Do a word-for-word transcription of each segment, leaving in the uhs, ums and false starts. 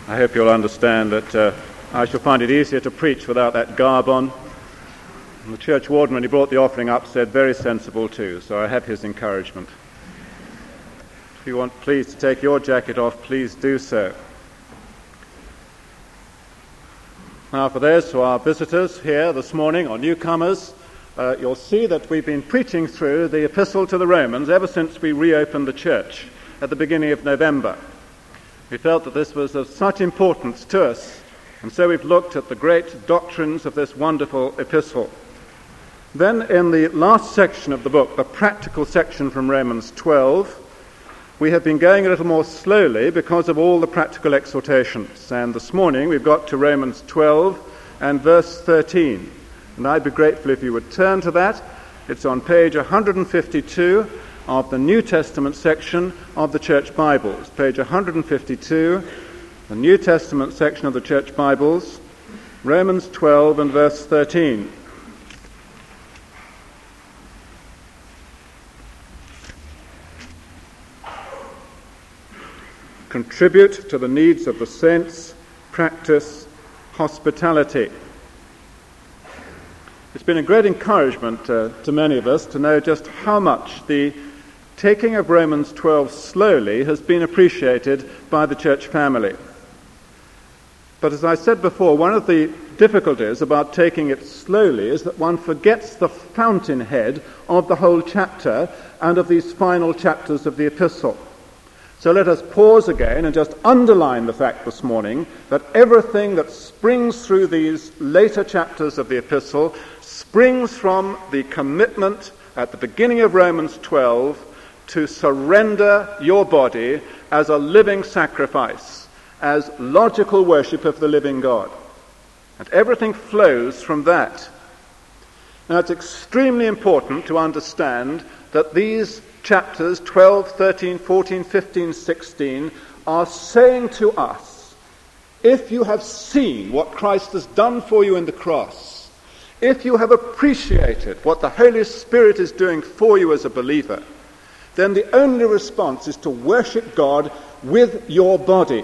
I hope you'll understand that uh, I shall find it easier to preach without that garb on. And the church warden, when he brought the offering up, said very sensible too, so I have his encouragement. If you want please to take your jacket off, please do so. Now, for those who are visitors here this morning or newcomers, uh, you'll see that we've been preaching through the Epistle to the Romans ever since we reopened the church at the beginning of November. We felt that this was of such importance to us, and so we've looked at the great doctrines of this wonderful epistle. Then in the last section of the book, the practical section from Romans twelve, we have been going a little more slowly because of all the practical exhortations. And this morning we've got to Romans twelve and verse thirteen. And I'd be grateful if you would turn to that. It's on page one fifty-two of the New Testament section of the Church Bibles. Page one fifty-two, the New Testament section of the Church Bibles, Romans twelve and verse thirteen. Contribute to the needs of the saints, practice hospitality. It's been a great encouragement uh, to many of us to know just how much the taking of Romans twelve slowly has been appreciated by the church family. But as I said before, one of the difficulties about taking it slowly is that one forgets the fountainhead of the whole chapter and of these final chapters of the epistle. So let us pause again and just underline the fact this morning that everything that springs through these later chapters of the epistle springs from the commitment at the beginning of Romans twelve to surrender your body as a living sacrifice, as logical worship of the living God. And everything flows from that. Now, it's extremely important to understand that these chapters twelve, thirteen, fourteen, fifteen, sixteen are saying to us, if you have seen what Christ has done for you in the cross, if you have appreciated what the Holy Spirit is doing for you as a believer, then the only response is to worship God with your body.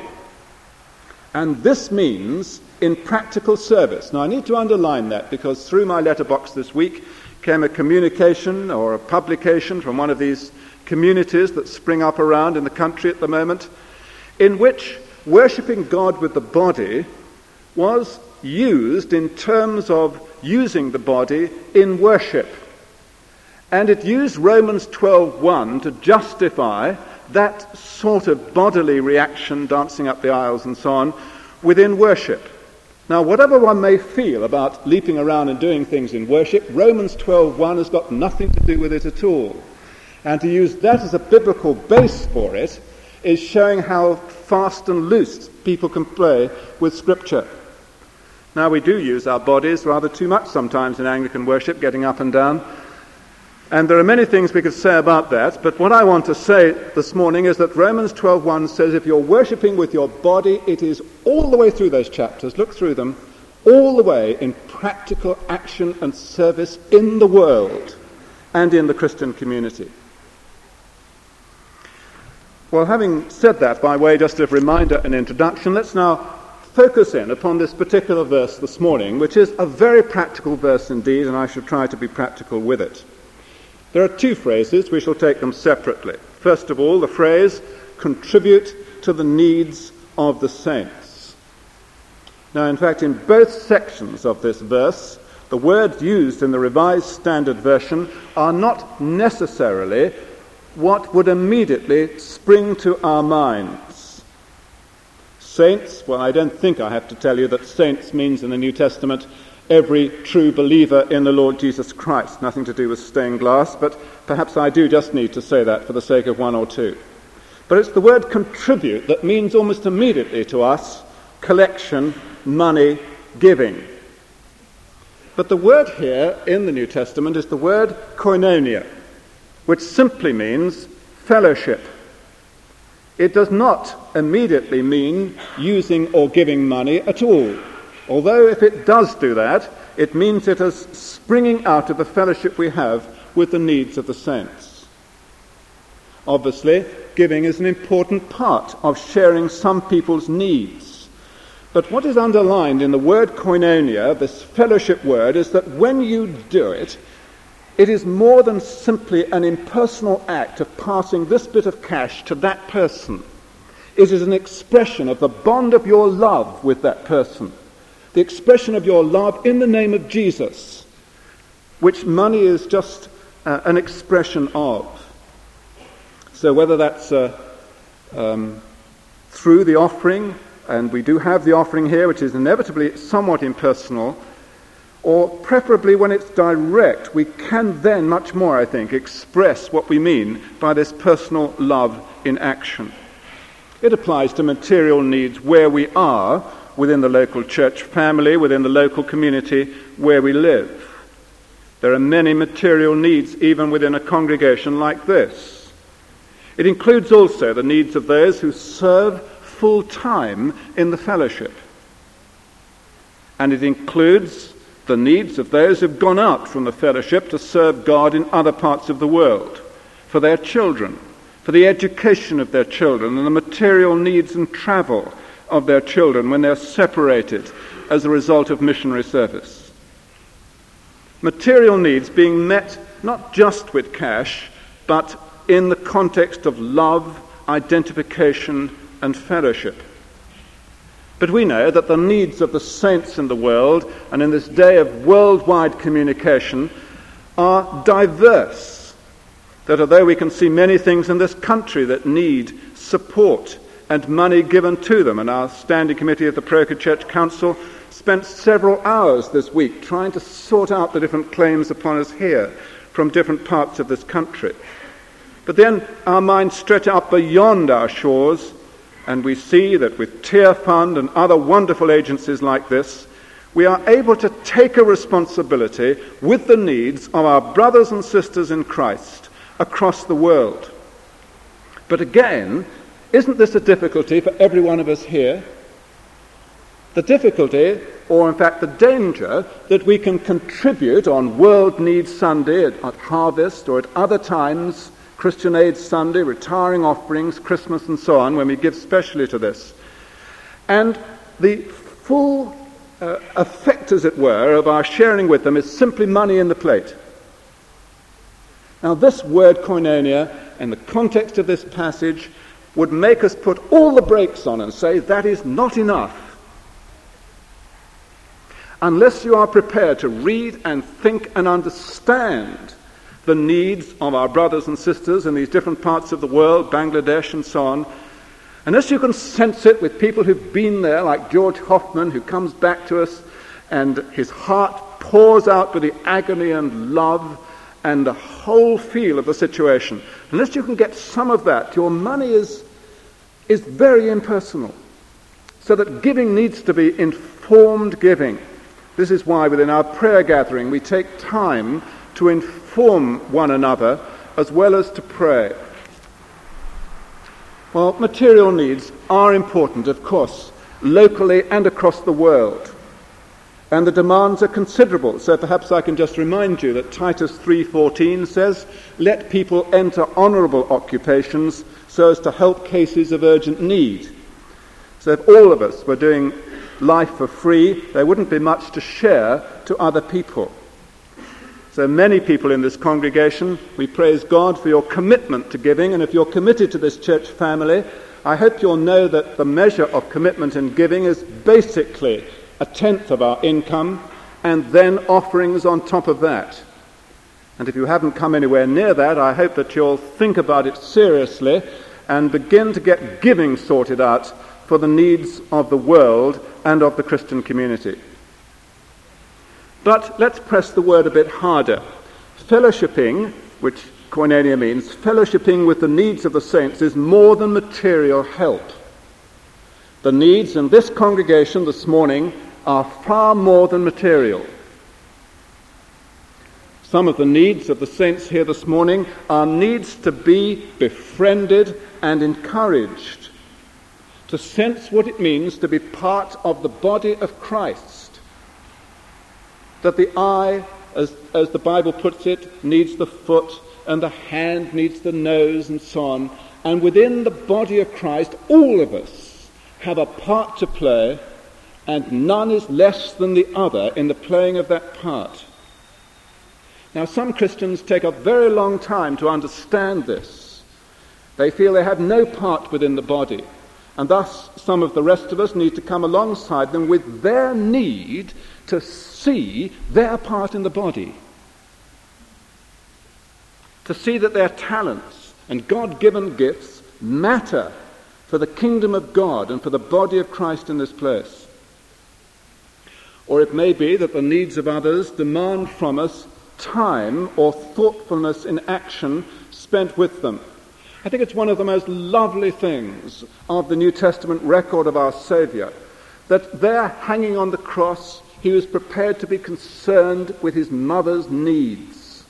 And this means in practical service. Now, I need to underline that because through my letterbox this week came a communication or a publication from one of these communities that spring up around in the country at the moment, in which worshipping God with the body was used in terms of using the body in worship. And it used Romans twelve one to justify that sort of bodily reaction, dancing up the aisles and so on, within worship. Now, whatever one may feel about leaping around and doing things in worship, Romans twelve one has got nothing to do with it at all. And to use that as a biblical base for it is showing how fast and loose people can play with Scripture. Now, we do use our bodies rather too much sometimes in Anglican worship, getting up and down. And there are many things we could say about that, but what I want to say this morning is that Romans twelve one says if you're worshipping with your body, it is all the way through those chapters, look through them, all the way in practical action and service in the world and in the Christian community. Well, having said that, by way just of reminder and introduction, let's now focus in upon this particular verse this morning, which is a very practical verse indeed, and I shall try to be practical with it. There are two phrases. We shall take them separately. First of all, the phrase, contribute to the needs of the saints. Now, in fact, in both sections of this verse, the words used in the Revised Standard Version are not necessarily what would immediately spring to our minds. Saints, well, I don't think I have to tell you that saints means in the New Testament every true believer in the Lord Jesus Christ. Nothing to do with stained glass, but perhaps I do just need to say that for the sake of one or two. But it's the word contribute that means almost immediately to us collection, money, giving. But the word here in the New Testament is the word koinonia, which simply means fellowship. It does not immediately mean using or giving money at all. Although if it does do that, it means it is springing out of the fellowship we have with the needs of the saints. Obviously, giving is an important part of sharing some people's needs. But what is underlined in the word koinonia, this fellowship word, is that when you do it, it is more than simply an impersonal act of passing this bit of cash to that person. It is an expression of the bond of your love with that person, the expression of your love in the name of Jesus, which money is just uh, an expression of. So whether that's uh, um, through the offering, and we do have the offering here, which is inevitably somewhat impersonal, or preferably when it's direct, we can then much more, I think, express what we mean by this personal love in action. It applies to material needs where we are, within the local church family, within the local community where we live. There are many material needs even within a congregation like this. It includes also the needs of those who serve full time in the fellowship. And it includes the needs of those who've gone out from the fellowship to serve God in other parts of the world, for their children, for the education of their children, and the material needs and travel of their children when they're separated as a result of missionary service. Material needs being met not just with cash, but in the context of love, identification, and fellowship. But we know that the needs of the saints in the world, and in this day of worldwide communication, are diverse. That although we can see many things in this country that need support and money given to them, and our standing committee of the Parochial Church Council spent several hours this week trying to sort out the different claims upon us here from different parts of this country. But then our minds stretch out beyond our shores, and we see that with Tear Fund and other wonderful agencies like this, we are able to take a responsibility with the needs of our brothers and sisters in Christ across the world. But again, isn't this a difficulty for every one of us here? The difficulty, or in fact the danger, that we can contribute on World Needs Sunday, at, at Harvest, or at other times, Christian Aid Sunday, retiring offerings, Christmas and so on, when we give specially to this. And the full uh, effect, as it were, of our sharing with them is simply money in the plate. Now this word koinonia, in the context of this passage, would make us put all the brakes on and say that is not enough. Unless you are prepared to read and think and understand the needs of our brothers and sisters in these different parts of the world, Bangladesh and so on, unless you can sense it with people who've been there, like George Hoffman, who comes back to us and his heart pours out with the agony and love and the whole feel of the situation, unless you can get some of that, your money is, is very impersonal. So that giving needs to be informed giving. This is why within our prayer gathering we take time to inform one another as well as to pray. Well, material needs are important, of course, locally and across the world. And the demands are considerable. So perhaps I can just remind you that Titus three fourteen says, "Let people enter honourable occupations so as to help cases of urgent need." So if all of us were doing life for free, there wouldn't be much to share to other people. So many people in this congregation, we praise God for your commitment to giving, and if you're committed to this church family, I hope you'll know that the measure of commitment in giving is basically a tenth of our income, and then offerings on top of that. And if you haven't come anywhere near that, I hope that you'll think about it seriously and begin to get giving sorted out for the needs of the world and of the Christian community. But let's press the word a bit harder. Fellowshipping, which koinonia means, fellowshipping with the needs of the saints is more than material help. The needs in this congregation this morning are far more than material. Some of the needs of the saints here this morning are needs to be befriended and encouraged, to sense what it means to be part of the body of Christ. That the eye, as, as the Bible puts it, needs the foot, and the hand needs the nose, and so on. And within the body of Christ, all of us have a part to play, and none is less than the other in the playing of that part. Now, some Christians take a very long time to understand this. They feel they have no part within the body, and thus some of the rest of us need to come alongside them with their need to see their part in the body, to see that their talents and God-given gifts matter for the kingdom of God and for the body of Christ in this place. Or it may be that the needs of others demand from us time or thoughtfulness in action spent with them. I think it's one of the most lovely things of the New Testament record of our Saviour, that there hanging on the cross, he was prepared to be concerned with his mother's needs.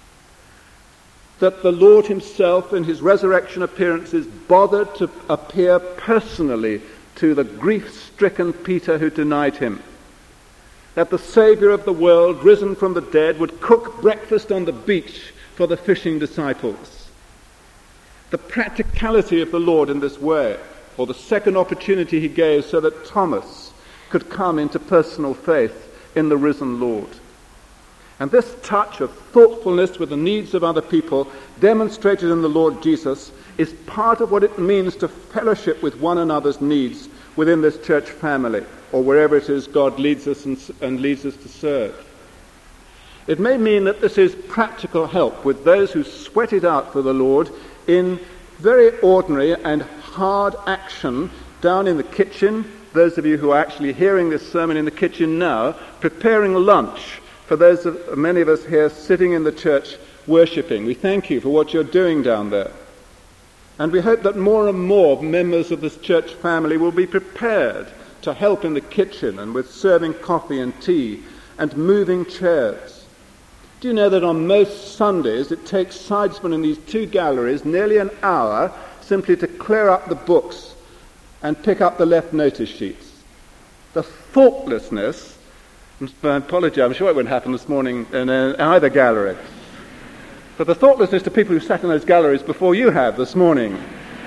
That the Lord himself in his resurrection appearances bothered to appear personally to the grief-stricken Peter who denied him. That the Saviour of the world, risen from the dead, would cook breakfast on the beach for the fishing disciples. The practicality of the Lord in this way, or the second opportunity he gave so that Thomas could come into personal faith in the risen Lord. And this touch of thoughtfulness with the needs of other people demonstrated in the Lord Jesus is part of what it means to fellowship with one another's needs within this church family, or wherever it is God leads us and, and leads us to serve. It may mean that this is practical help with those who sweat it out for the Lord in very ordinary and hard action down in the kitchen, those of you who are actually hearing this sermon in the kitchen now, preparing lunch for those of many of us here sitting in the church worshipping. We thank you for what you're doing down there. And we hope that more and more members of this church family will be prepared to help in the kitchen and with serving coffee and tea and moving chairs. Do you know that on most Sundays it takes sidesmen in these two galleries nearly an hour simply to clear up the books and pick up the left notice sheets? The thoughtlessness, I apologize, I'm sure it wouldn't happen this morning in either gallery, but the thoughtlessness to people who sat in those galleries before you have this morning.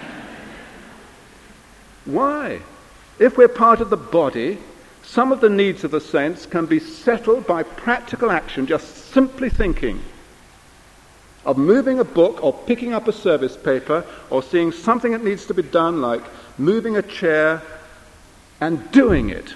Why? If we're part of the body, some of the needs of the saints can be settled by practical action, just simply thinking of moving a book or picking up a service paper or seeing something that needs to be done, like moving a chair, and doing it.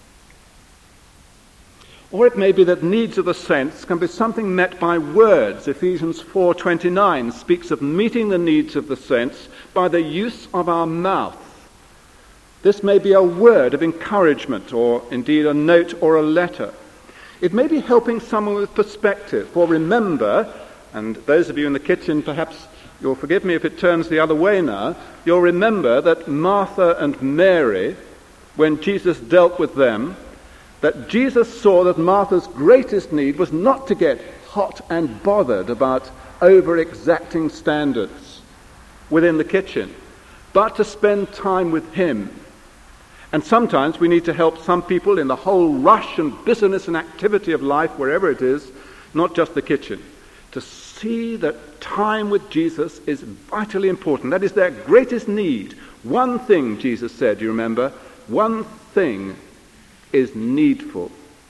Or it may be that needs of the saints can be something met by words. Ephesians four twenty-nine speaks of meeting the needs of the saints by the use of our mouth. This may be a word of encouragement, or indeed a note or a letter. It may be helping someone with perspective. For remember, and those of you in the kitchen, perhaps you'll forgive me if it turns the other way now, you'll remember that Martha and Mary, when Jesus dealt with them, that Jesus saw that Martha's greatest need was not to get hot and bothered about over-exacting standards within the kitchen, but to spend time with him. And sometimes we need to help some people in the whole rush and busyness and activity of life, wherever it is, not just the kitchen, to see that time with Jesus is vitally important. That is their greatest need. One thing, Jesus said, you remember, one thing is needful.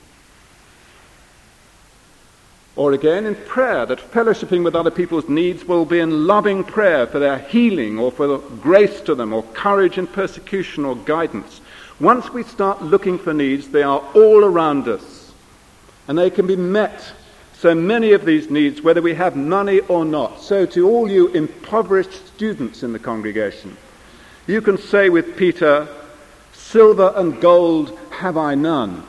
Or again in prayer, that fellowshipping with other people's needs will be in loving prayer for their healing or for grace to them or courage in persecution or guidance. Once we start looking for needs, they are all around us and they can be met. So many of these needs, whether we have money or not. So to all you impoverished students in the congregation, you can say with Peter, "Silver and gold have I none,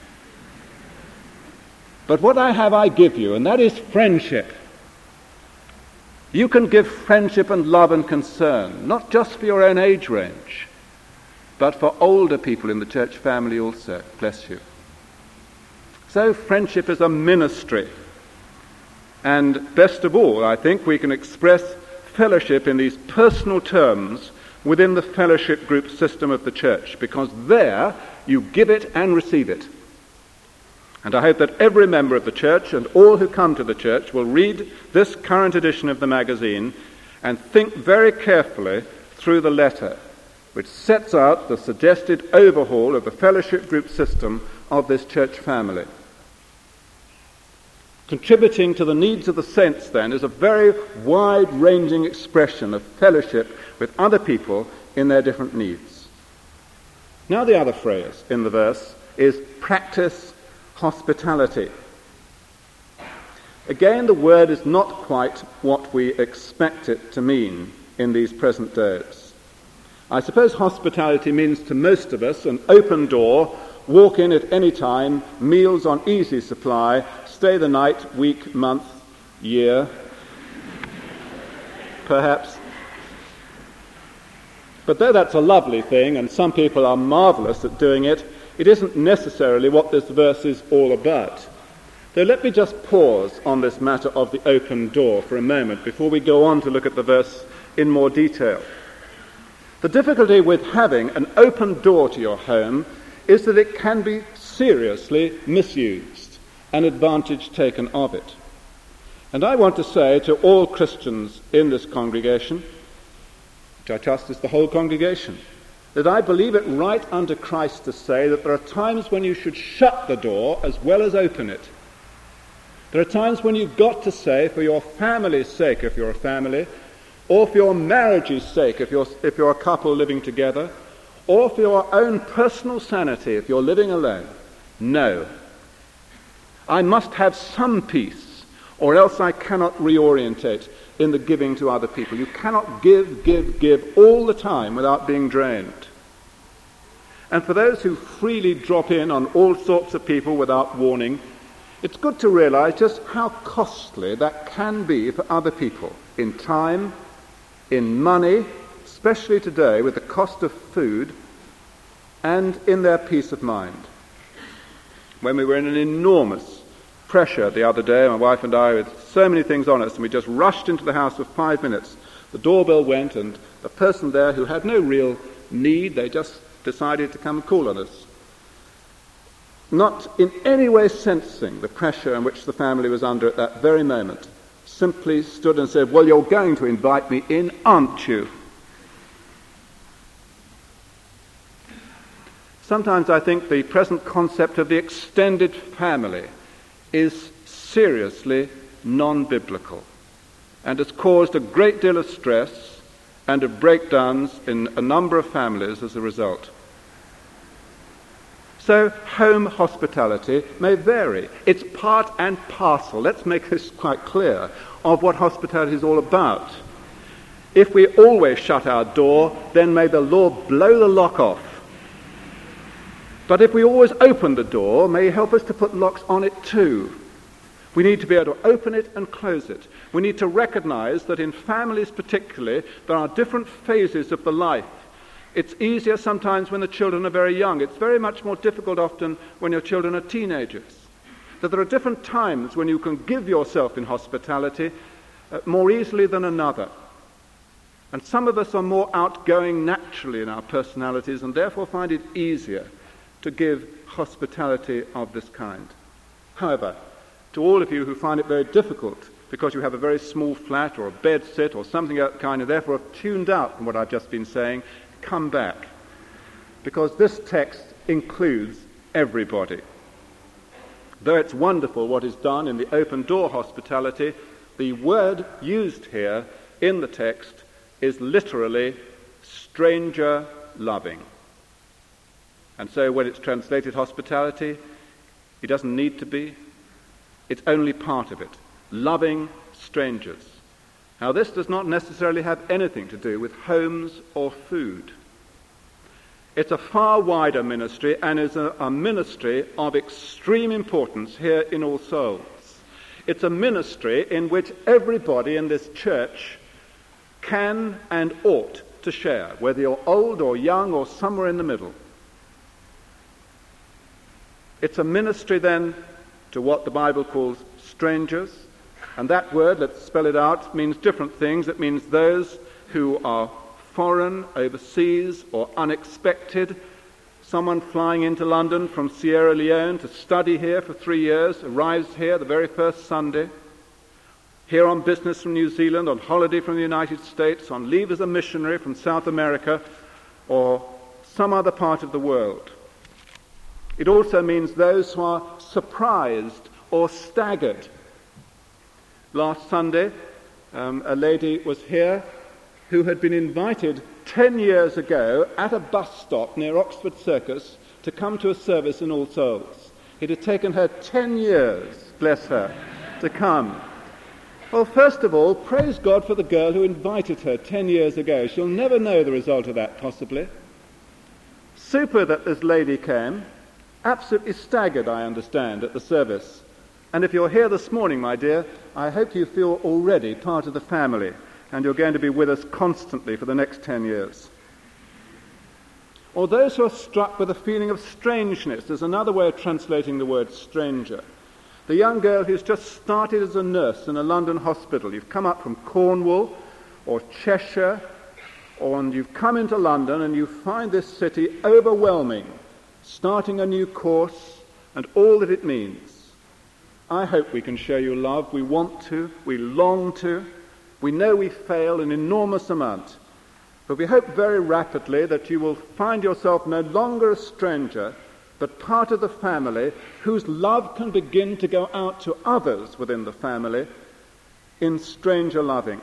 but what I have I give you, and that is friendship." You can give friendship and love and concern, not just for your own age range, but for older people in the church family also. Bless you. So friendship is a ministry. And best of all, I think we can express fellowship in these personal terms within the fellowship group system of the church, because there you give it and receive it. And I hope that every member of the church and all who come to the church will read this current edition of the magazine and think very carefully through the letter. which sets out the suggested overhaul of the fellowship group system of this church family. Contributing to the needs of the saints, then, is a very wide-ranging expression of fellowship with other people in their different needs. Now the other phrase in the verse is practice hospitality. Again, the word is not quite what we expect it to mean in these present days. I suppose hospitality means to most of us an open door, walk in at any time, meals on easy supply, stay the night, week, month, year, perhaps. But though that's a lovely thing, and some people are marvellous at doing it, it isn't necessarily what this verse is all about. So let me just pause on this matter of the open door for a moment before we go on to look at the verse in more detail. The difficulty with having an open door to your home is that it can be seriously misused and advantage taken of it. And I want to say to all Christians in this congregation, which I trust is the whole congregation, that I believe it right under Christ to say that there are times when you should shut the door as well as open it. There are times when you've got to say, for your family's sake, if you're a family, or for your marriage's sake, if you're, if you're a couple living together, or for your own personal sanity, if you're living alone, no. I must have some peace, or else I cannot reorientate in the giving to other people. You cannot give, give, give all the time without being drained. And for those who freely drop in on all sorts of people without warning, it's good to realize just how costly that can be for other people in time, in money, especially today with the cost of food, and in their peace of mind. When we were in an enormous pressure the other day, my wife and I, with so many things on us, and we just rushed into the house for five minutes, the doorbell went, and the person there who had no real need, they just decided to come and call on us. Not in any way sensing the pressure in which the family was under at that very moment, simply stood and said, "Well, you're going to invite me in, aren't you?" Sometimes I think the present concept of the extended family is seriously non-biblical and has caused a great deal of stress and of breakdowns in a number of families as a result. So home hospitality may vary. It's part and parcel, let's make this quite clear, of what hospitality is all about. If we always shut our door, then may the Lord blow the lock off. But if we always open the door, may He help us to put locks on it too. We need to be able to open it and close it. We need to recognize that in families particularly, there are different phases of the life. It's easier sometimes when the children are very young. It's very much more difficult often when your children are teenagers. That there are different times when you can give yourself in hospitality uh, more easily than another. And some of us are more outgoing naturally in our personalities and therefore find it easier to give hospitality of this kind. However, to all of you who find it very difficult because you have a very small flat or a bed sit or something of that kind and therefore have tuned out from what I've just been saying, come back. Because this text includes everybody. Though it's wonderful what is done in the open door hospitality, the word used here in the text is literally stranger loving. And so when it's translated hospitality, it doesn't need to be. It's only part of it. Loving strangers. Now this does not necessarily have anything to do with homes or food. It's a far wider ministry and is a, a ministry of extreme importance here in All Souls. It's a ministry in which everybody in this church can and ought to share, whether you're old or young or somewhere in the middle. It's a ministry then to what the Bible calls strangers, and that word, let's spell it out, means different things. It means those who are foreign, overseas, or unexpected. Someone flying into London from Sierra Leone to study here for three years, arrives here the very first Sunday, here on business from New Zealand, on holiday from the United States, on leave as a missionary from South America, or some other part of the world. It also means those who are surprised or staggered. Last Sunday, um, a lady was here who had been invited ten years ago at a bus stop near Oxford Circus to come to a service in All Souls. It had taken her ten years, bless her, to come. Well, first of all, praise God for the girl who invited her ten years ago. She'll never know the result of that, possibly. Super that this lady came, absolutely staggered, I understand, at the service. And if you're here this morning, my dear, I hope you feel already part of the family, and you're going to be with us constantly for the next ten years. Or those who are struck with a feeling of strangeness. There's another way of translating the word stranger. The young girl who's just started as a nurse in a London hospital. You've come up from Cornwall or Cheshire, or and you've come into London and you find this city overwhelming, starting a new course and all that it means. I hope we can show you love. We want to. We long to. We know we fail an enormous amount. But we hope very rapidly that you will find yourself no longer a stranger, but part of the family whose love can begin to go out to others within the family in stranger loving.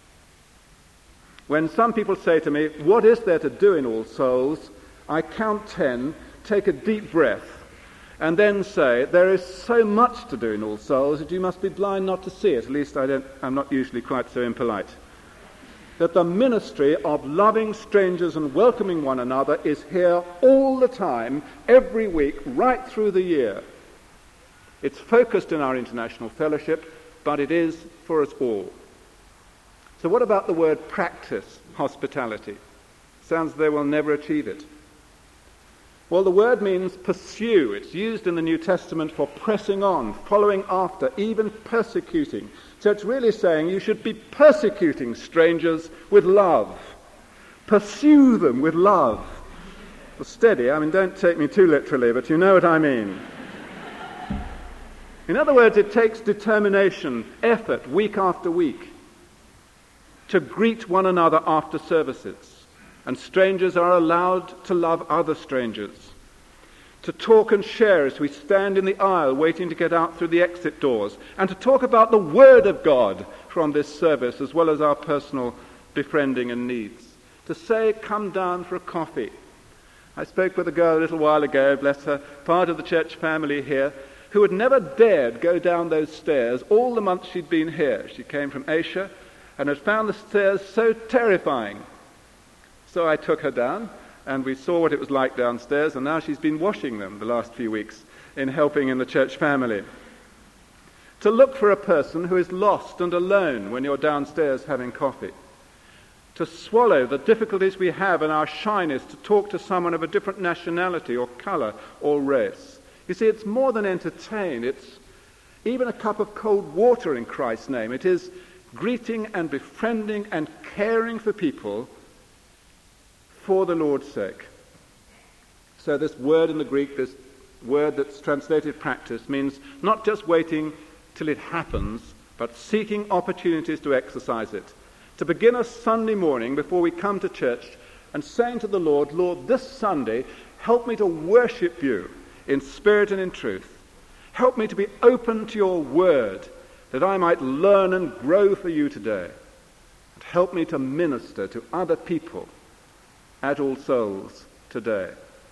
When some people say to me, what is there to do in All Souls? I count ten, take a deep breath, and then say, there is so much to do in All Souls that you must be blind not to see it. At least I don't, I'm not usually quite so impolite. That the ministry of loving strangers and welcoming one another is here all the time, every week, right through the year. It's focused in our international fellowship, but it is for us all. So what about the word practice hospitality? Sounds as though we'll never achieve it. Well, the word means pursue. It's used in the New Testament for pressing on, following after, even persecuting. So it's really saying you should be persecuting strangers with love. Pursue them with love. Well, steady, I mean, don't take me too literally, but you know what I mean. In other words, it takes determination, effort, week after week, to greet one another after services. And strangers are allowed to love other strangers, to talk and share as we stand in the aisle waiting to get out through the exit doors, and to talk about the Word of God from this service as well as our personal befriending and needs. To say, come down for a coffee. I spoke with a girl a little while ago, bless her, part of the church family here, who had never dared go down those stairs all the months she'd been here. She came from Asia and had found the stairs so terrifying. So I took her down, and we saw what it was like downstairs, and now she's been washing them the last few weeks in helping in the church family. To look for a person who is lost and alone when you're downstairs having coffee. To swallow the difficulties we have in our shyness to talk to someone of a different nationality or colour or race. You see, it's more than entertain. It's even a cup of cold water in Christ's name. It is greeting and befriending and caring for people for the Lord's sake. So this word in the Greek, this word that's translated practice, means not just waiting till it happens, but seeking opportunities to exercise it. To begin a Sunday morning before we come to church and saying to the Lord, Lord, this Sunday, help me to worship you in spirit and in truth. Help me to be open to your word, that I might learn and grow for you today. And help me to minister to other people at All Souls today.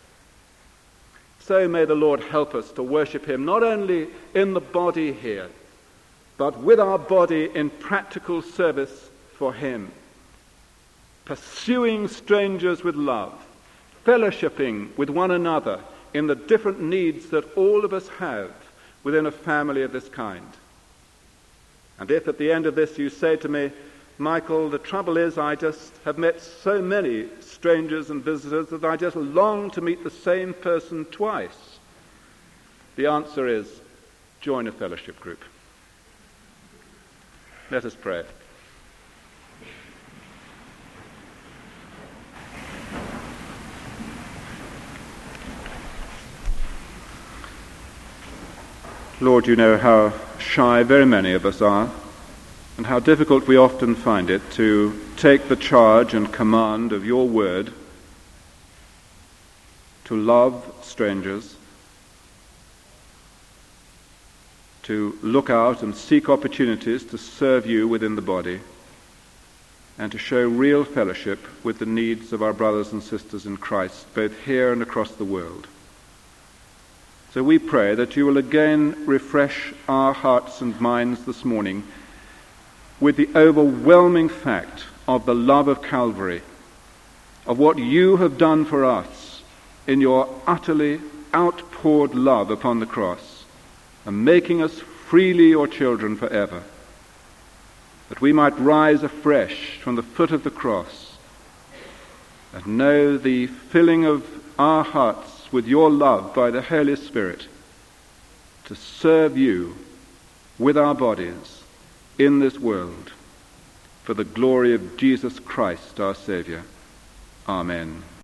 So may the Lord help us to worship him not only in the body here, but with our body in practical service for him. Pursuing strangers with love, fellowshipping with one another in the different needs that all of us have within a family of this kind. And if at the end of this you say to me, Michael, the trouble is I just have met so many strangers and visitors that I just long to meet the same person twice. The answer is, join a fellowship group. Let us pray. Lord, you know how shy very many of us are, and how difficult we often find it to take the charge and command of your word to love strangers, to look out and seek opportunities to serve you within the body, and to show real fellowship with the needs of our brothers and sisters in Christ, both here and across the world. So we pray that you will again refresh our hearts and minds this morning with the overwhelming fact of the love of Calvary, of what you have done for us in your utterly outpoured love upon the cross, and making us freely your children forever, that we might rise afresh from the foot of the cross and know the filling of our hearts with your love by the Holy Spirit to serve you with our bodies in this world for the glory of Jesus Christ our Saviour. Amen.